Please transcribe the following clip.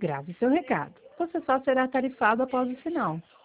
Grave seu recado. Você só será tarifado após o sinal.